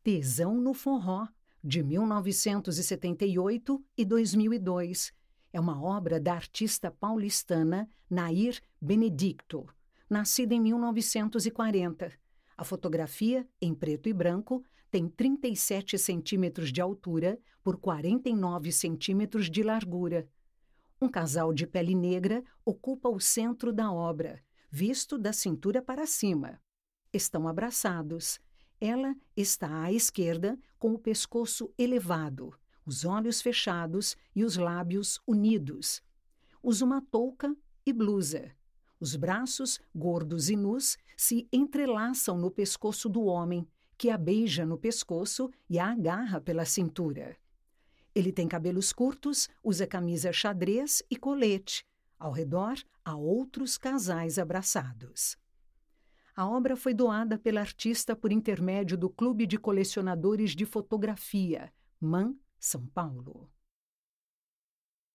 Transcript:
Tesão no Forró, de 1978 e 2002. É uma obra da artista paulistana Nair Benedicto, nascida em 1940. A fotografia, em preto e branco, tem 37 centímetros de altura por 49 centímetros de largura. Um casal de pele negra ocupa o centro da obra, visto da cintura para cima. Estão abraçados. Ela está à esquerda, com o pescoço elevado, os olhos fechados e os lábios unidos. Usa uma touca e blusa. Os braços, gordos e nus, se entrelaçam no pescoço do homem, que a beija no pescoço e a agarra pela cintura. Ele tem cabelos curtos, usa camisa xadrez e colete. Ao redor, há outros casais abraçados. A obra foi doada pela artista por intermédio do Clube de Colecionadores de Fotografia, MAN, São Paulo.